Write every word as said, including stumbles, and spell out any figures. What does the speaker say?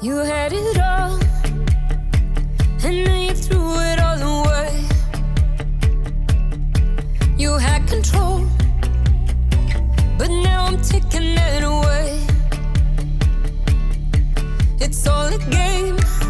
You had it all, and then you threw it all away. You had control, but now I'm taking it away. It's all a game.